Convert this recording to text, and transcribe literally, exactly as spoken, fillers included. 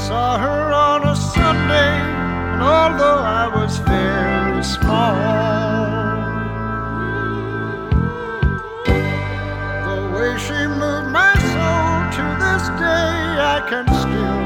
saw her on a Sunday, and although I was very small, the way she moved my soul to this day, I can still